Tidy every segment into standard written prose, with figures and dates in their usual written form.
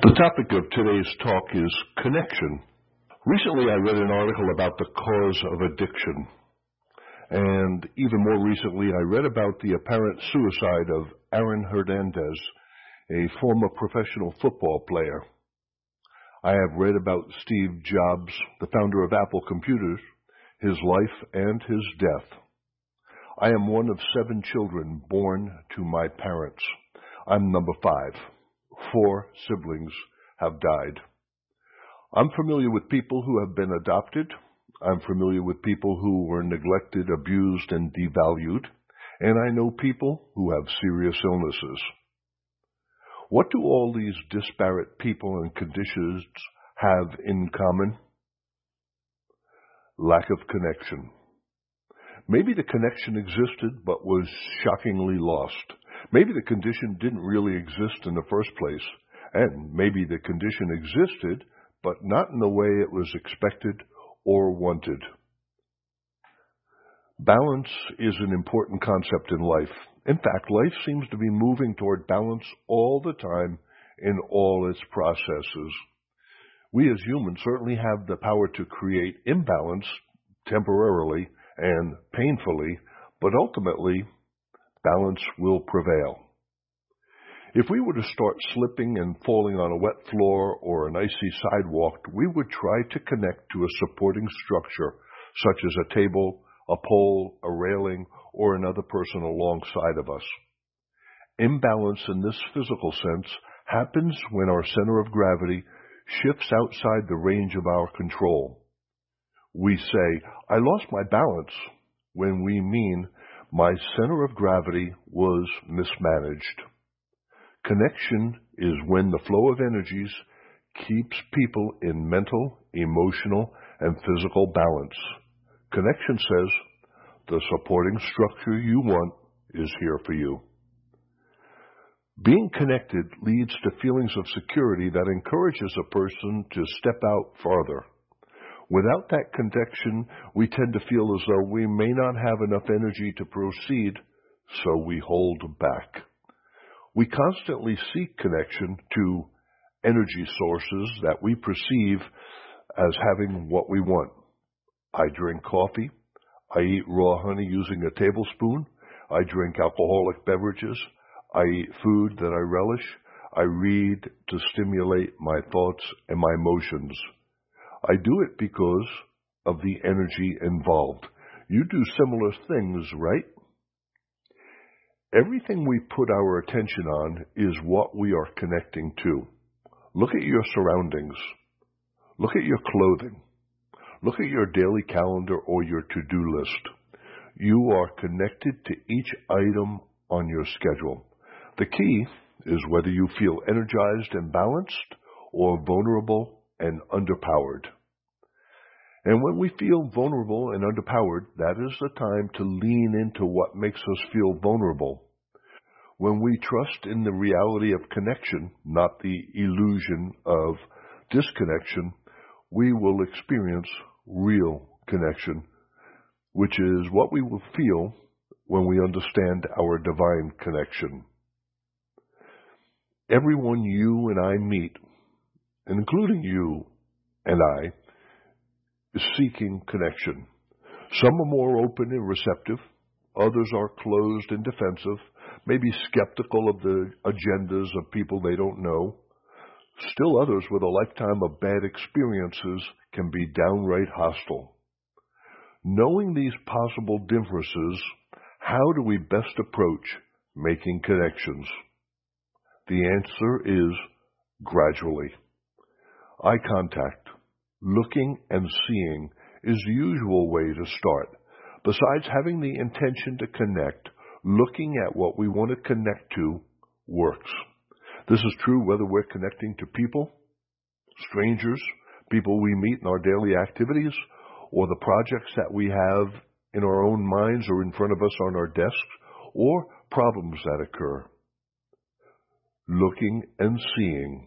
The topic of today's talk is connection. Recently, I read an article about the cause of addiction. And even more recently, I read about the apparent suicide of Aaron Hernandez, a former professional football player. I have read about Steve Jobs, the founder of Apple Computers, his life and his death. I am one of 7 children born to my parents. I'm number 5. 4 siblings have died. I'm familiar with people who have been adopted. I'm familiar with people who were neglected, abused, and devalued. And I know people who have serious illnesses. What do all these disparate people and conditions have in common? Lack of connection. Maybe the connection existed but was shockingly lost. Maybe the condition didn't really exist in the first place. And maybe the condition existed but not in the way it was expected or wanted. Balance is an important concept in life. In fact, life seems to be moving toward balance all the time in all its processes. We as humans certainly have the power to create imbalance temporarily and painfully, but ultimately, balance will prevail. If we were to start slipping and falling on a wet floor or an icy sidewalk, we would try to connect to a supporting structure, such as a table, a pole, a railing, or another person alongside of us. Imbalance in this physical sense happens when our center of gravity shifts outside the range of our control. We say, "I lost my balance," when we mean, "My center of gravity was mismanaged." Connection is when the flow of energies keeps people in mental, emotional, and physical balance. Connection says, the supporting structure you want is here for you. Being connected leads to feelings of security that encourages a person to step out farther. Without that connection, we tend to feel as though we may not have enough energy to proceed, so we hold back. We constantly seek connection to energy sources that we perceive as having what we want. I drink coffee. I eat raw honey using a tablespoon. I drink alcoholic beverages. I eat food that I relish. I read to stimulate my thoughts and my emotions. I do it because of the energy involved. You do similar things, right? Everything we put our attention on is what we are connecting to. Look at your surroundings. Look at your clothing. Look at your daily calendar or your to-do list. You are connected to each item on your schedule. The key is whether you feel energized and balanced or vulnerable and underpowered. And when we feel vulnerable and underpowered, that is the time to lean into what makes us feel vulnerable. When we trust in the reality of connection, not the illusion of disconnection, we will experience real connection, which is what we will feel when we understand our divine connection. Everyone you and I meet, including you and I, is seeking connection. Some are more open and receptive. Others are closed and defensive, maybe skeptical of the agendas of people they don't know. Still others with a lifetime of bad experiences can be downright hostile. Knowing these possible differences, how do we best approach making connections? The answer is gradually. Eye contact. Looking and seeing is the usual way to start. Besides having the intention to connect, looking at what we want to connect to works. This is true whether we're connecting to people, strangers, people we meet in our daily activities, or the projects that we have in our own minds or in front of us on our desks, or problems that occur. Looking and seeing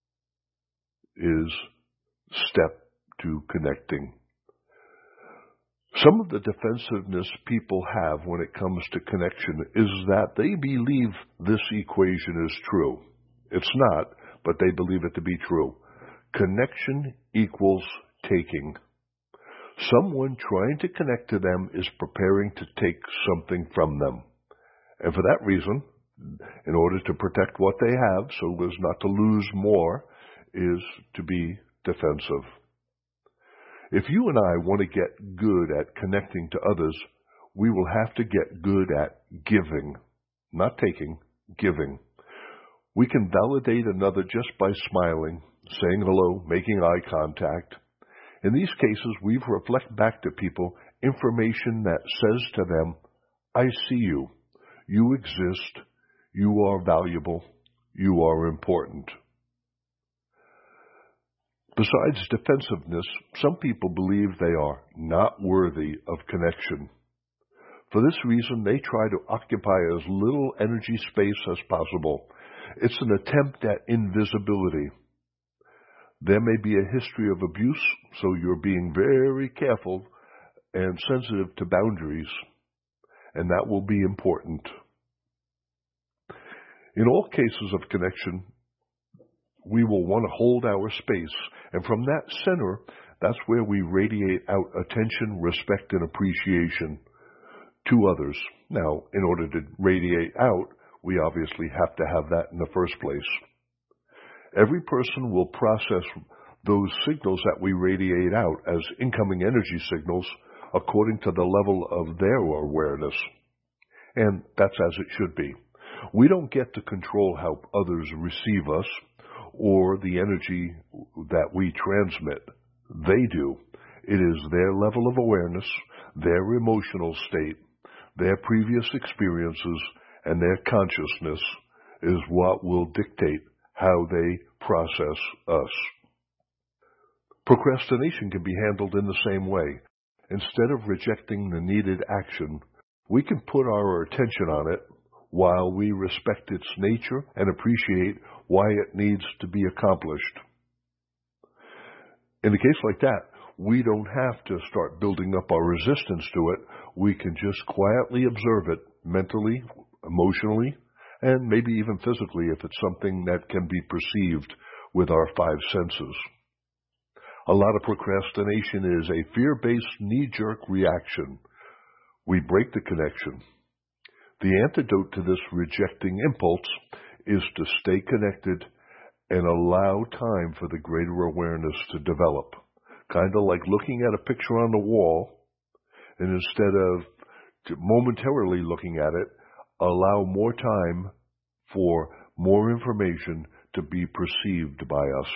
is step to connecting. Some of the defensiveness people have when it comes to connection is that they believe this equation is true. It's not, but they believe it to be true. Connection equals taking. Someone trying to connect to them is preparing to take something from them. And for that reason, in order to protect what they have, so as not to lose more, is to be defensive. If you and I want to get good at connecting to others, we will have to get good at giving. Not taking, giving. We can validate another just by smiling, saying hello, making eye contact. In these cases, we reflect back to people information that says to them, I see you. You exist. You are valuable. You are important. Besides defensiveness, some people believe they are not worthy of connection. For this reason, they try to occupy as little energy space as possible. It's an attempt at invisibility. There may be a history of abuse, so you're being very careful and sensitive to boundaries, and that will be important. In all cases of connection, we will want to hold our space, and from that center, that's where we radiate out attention, respect, and appreciation to others. Now, in order to radiate out, we obviously have to have that in the first place. Every person will process those signals that we radiate out as incoming energy signals according to the level of their awareness. And that's as it should be. We don't get to control how others receive us or the energy that we transmit. They do. It is their level of awareness, their emotional state, their previous experiences, and their consciousness is what will dictate how they process us. Procrastination can be handled in the same way. Instead of rejecting the needed action, we can put our attention on it while we respect its nature and appreciate why it needs to be accomplished. In a case like that, we don't have to start building up our resistance to it. We can just quietly observe it mentally, emotionally, and maybe even physically if it's something that can be perceived with our five senses. A lot of procrastination is a fear-based knee-jerk reaction. We break the connection. The antidote to this rejecting impulse is to stay connected and allow time for the greater awareness to develop. Kind of like looking at a picture on the wall, and instead of momentarily looking at it, allow more time for more information to be perceived by us.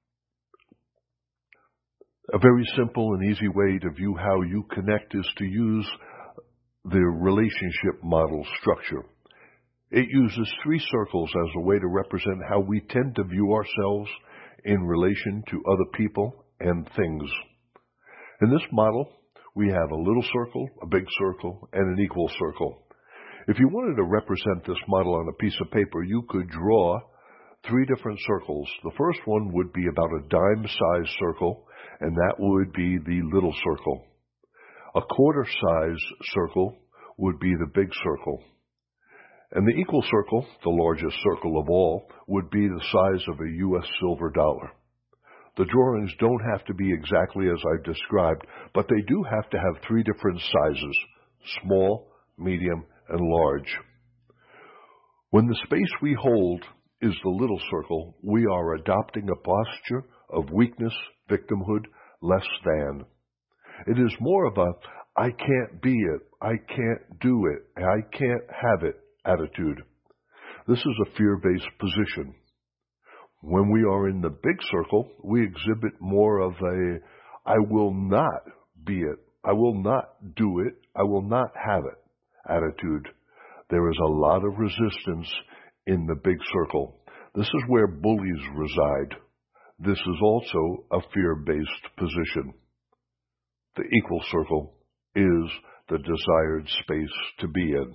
A very simple and easy way to view how you connect is to use the relationship model structure. It uses 3 circles as a way to represent how we tend to view ourselves in relation to other people and things. In this model, we have a little circle, a big circle, and an equal circle. If you wanted to represent this model on a piece of paper, you could draw 3 different circles. The first one would be about a dime-sized circle, and that would be the little circle. A quarter-size circle would be the big circle. And the equal circle, the largest circle of all, would be the size of a U.S. silver dollar. The drawings don't have to be exactly as I've described, but they do have to have 3 different sizes: small, medium, and large. When the space we hold is the little circle, we are adopting a posture of weakness, victimhood, less than. It is more of a, I can't be it, I can't do it, I can't have it attitude. This is a fear-based position. When we are in the big circle, we exhibit more of a, I will not be it, I will not do it, I will not have it attitude. There is a lot of resistance in the big circle. This is where bullies reside. This is also a fear-based position. The equal circle is the desired space to be in.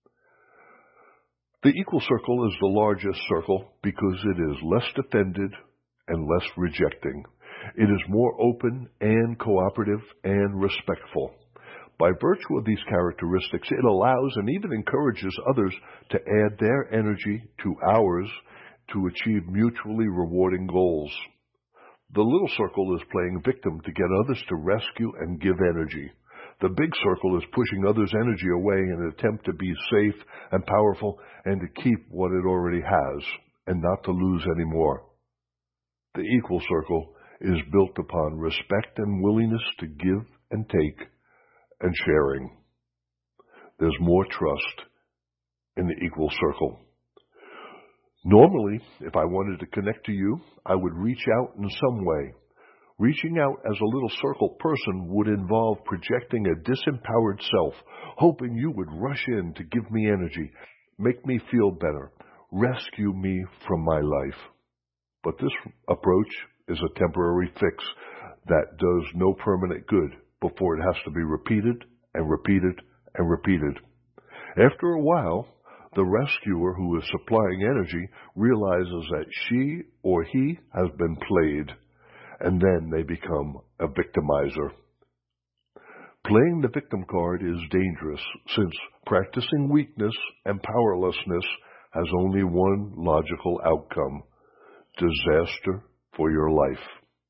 The equal circle is the largest circle because it is less defended and less rejecting. It is more open and cooperative and respectful. By virtue of these characteristics, it allows and even encourages others to add their energy to ours to achieve mutually rewarding goals. The little circle is playing victim to get others to rescue and give energy. The big circle is pushing others' energy away in an attempt to be safe and powerful and to keep what it already has and not to lose any more. The equal circle is built upon respect and willingness to give and take and sharing. There's more trust in the equal circle. Normally, if I wanted to connect to you, I would reach out in some way. Reaching out as a little circle person would involve projecting a disempowered self, hoping you would rush in to give me energy, make me feel better, rescue me from my life. But this approach is a temporary fix that does no permanent good before it has to be repeated and repeated and repeated. After a while, the rescuer who is supplying energy realizes that she or he has been played, and then they become a victimizer. Playing the victim card is dangerous, since practicing weakness and powerlessness has only one logical outcome: disaster for your life.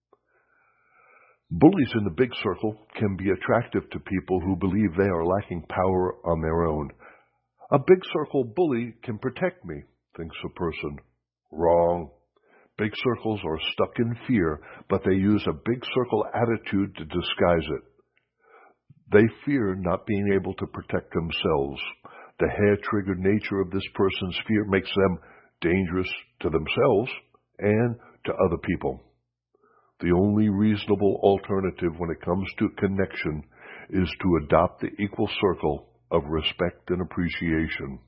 Bullies in the big circle can be attractive to people who believe they are lacking power on their own. A big circle bully can protect me, thinks a person. Wrong. Big circles are stuck in fear, but they use a big circle attitude to disguise it. They fear not being able to protect themselves. The hair-triggered nature of this person's fear makes them dangerous to themselves and to other people. The only reasonable alternative when it comes to connection is to adopt the equal circle of respect and appreciation.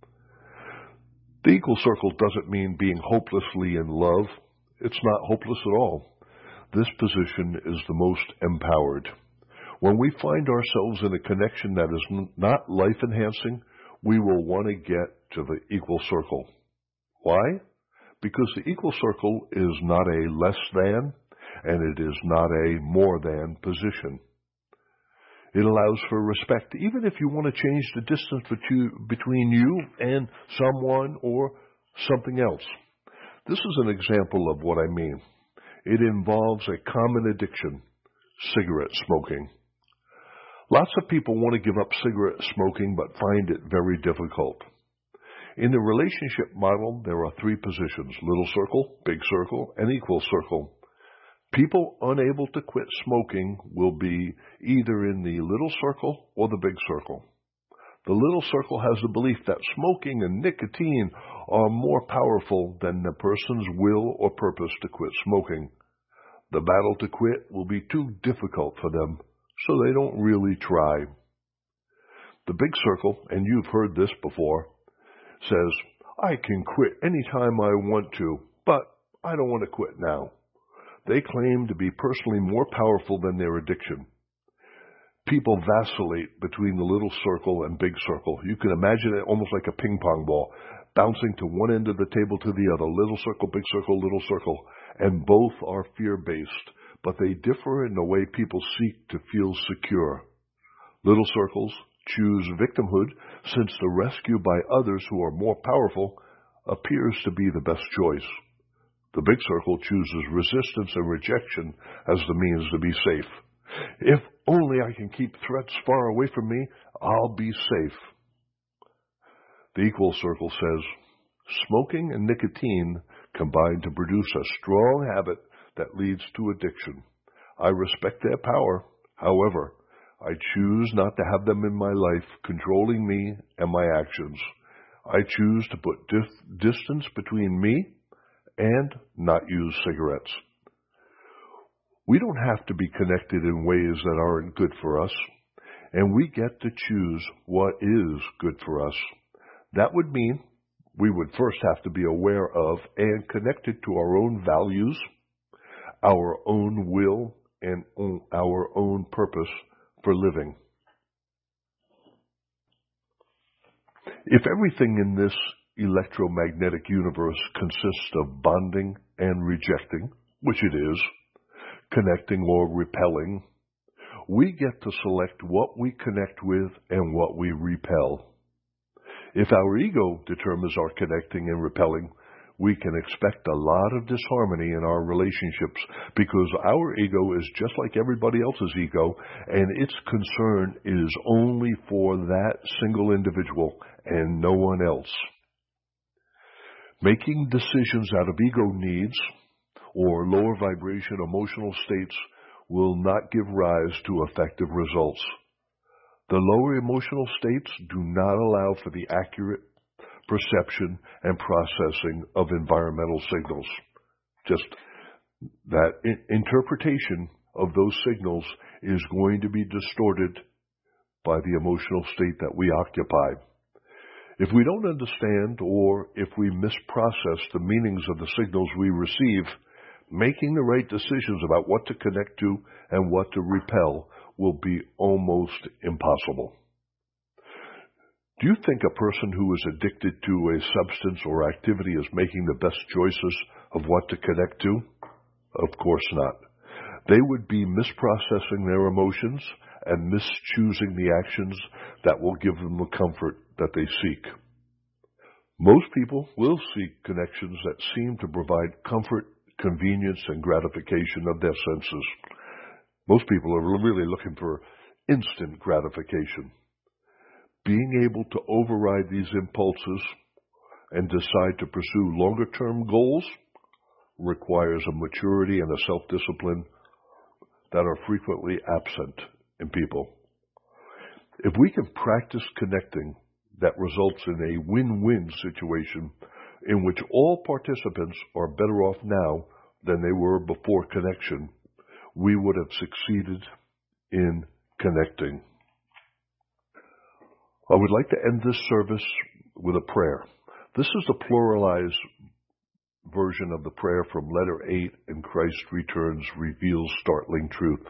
The equal circle doesn't mean being hopelessly in love. It's not hopeless at all. This position is the most empowered. When we find ourselves in a connection that is not life-enhancing, we will want to get to the equal circle. Why? Because the equal circle is not a less than, and it is not a more than position. It allows for respect, even if you want to change the distance between you and someone or something else. This is an example of what I mean. It involves a common addiction: cigarette smoking. Lots of people want to give up cigarette smoking but find it very difficult. In the relationship model, there are three positions: little circle, big circle, and equal circle. People unable to quit smoking will be either in the little circle or the big circle. The little circle has the belief that smoking and nicotine are more powerful than the person's will or purpose to quit smoking. The battle to quit will be too difficult for them, so they don't really try. The big circle, and you've heard this before, says, "I can quit anytime I want to, but I don't want to quit now." They claim to be personally more powerful than their addiction. People vacillate between the little circle and big circle. You can imagine it almost like a ping pong ball, bouncing to one end of the table to the other. Little circle, little circle. And both are fear-based, but they differ in the way people seek to feel secure. Little circles choose victimhood, since the rescue by others who are more powerful appears to be the best choice. The big circle chooses resistance and rejection as the means to be safe. If only I can keep threats far away from me, I'll be safe. The equal circle says, smoking and nicotine combine to produce a strong habit that leads to addiction. I respect their power. However, I choose not to have them in my life controlling me and my actions. I choose to put distance between me and not use cigarettes. We don't have to be connected in ways that aren't good for us, and we get to choose what is good for us. That would mean we would first have to be aware of and connected to our own values, our own will, and our own purpose for living. If everything in this electromagnetic universe consists of bonding and rejecting, which it is, connecting or repelling, we get to select what we connect with and what we repel. If our ego determines our connecting and repelling, we can expect a lot of disharmony in our relationships because our ego is just like everybody else's ego, and its concern is only for that single individual and no one else. Making decisions out of ego needs or lower vibration emotional states will not give rise to effective results. The lower emotional states do not allow for the accurate perception and processing of environmental signals. Just that interpretation of those signals is going to be distorted by the emotional state that we occupy. If we don't understand or if we misprocess the meanings of the signals we receive, making the right decisions about what to connect to and what to repel will be almost impossible. Do you think a person who is addicted to a substance or activity is making the best choices of what to connect to? Of course not. They would be misprocessing their emotions and mischoosing the actions that will give them the comfort that they seek. Most people will seek connections that seem to provide comfort, convenience, and gratification of their senses. Most people are really looking for instant gratification. Being able to override these impulses and decide to pursue longer-term goals requires a maturity and a self-discipline that are frequently absent in people. If we can practice connecting that results in a win-win situation in which all participants are better off now than they were before connection, we would have succeeded in connecting. I would like to end this service with a prayer. This is the pluralized version of the prayer from letter 8 in Christ Returns Reveals Startling Truth.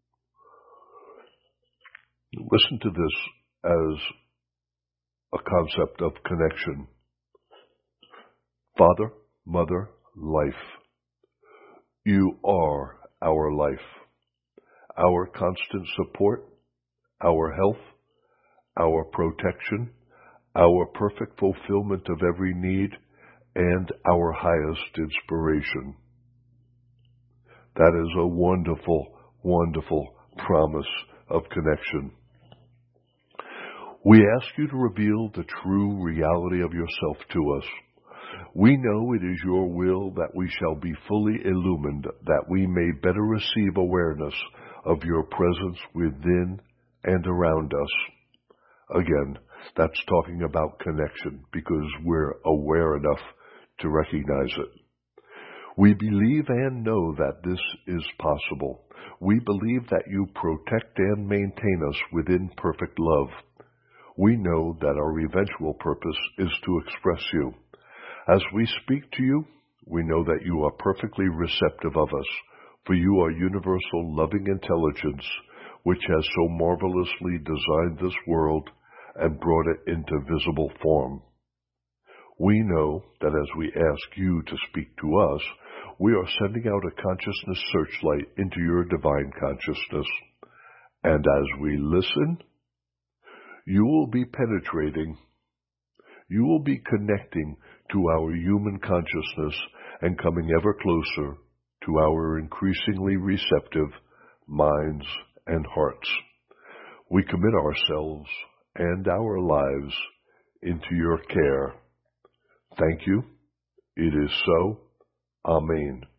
Listen to this as a concept of connection. Father, Mother, Life. You are our life, our constant support, our health, our protection, our perfect fulfillment of every need, and our highest inspiration. That is a wonderful, wonderful promise of connection. We ask you to reveal the true reality of yourself to us. We know it is your will that we shall be fully illumined, that we may better receive awareness of your presence within and around us. Again, that's talking about connection because we're aware enough to recognize it. We believe and know that this is possible. We believe that you protect and maintain us within perfect love. We know that our eventual purpose is to express you. As we speak to you, we know that you are perfectly receptive of us, for you are universal loving intelligence, which has so marvelously designed this world and brought it into visible form. We know that as we ask you to speak to us, we are sending out a consciousness searchlight into your divine consciousness. And as we listen, you will be penetrating, you will be connecting to our human consciousness and coming ever closer to our increasingly receptive minds and hearts. We commit ourselves and our lives into your care. Thank you. It is so. Amen.